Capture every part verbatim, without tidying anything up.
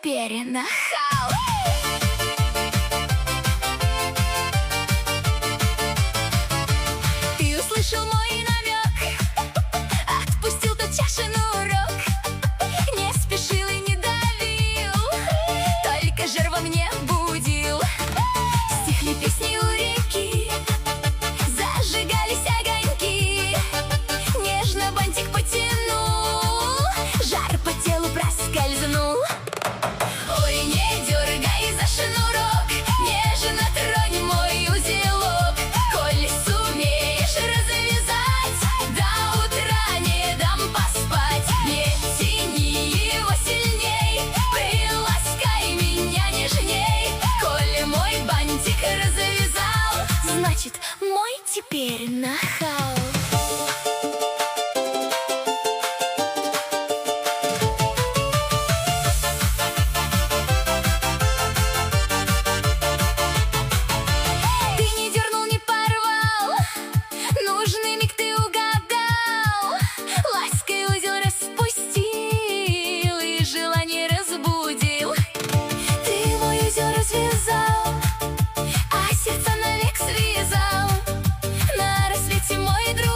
теперь нахал. Ты услышал мой намек, отпустил тотчас шнурок, не спешил и не давил, только жар во мне будил. Стихли песни у реки, зажигались огоньки, нежно бантик потянул, жар по телу проскользнул. Ой, не дергай за шнурок, нежно тронь мой узелок. Коль сумеешь развязать, до утра не дам поспать. Не тяни его сильней, приласкай меня нежней. Коль мой бантик развязал, значит, мой теперь нахал.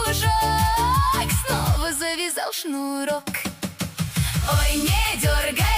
Шнурок. Ой, не дергай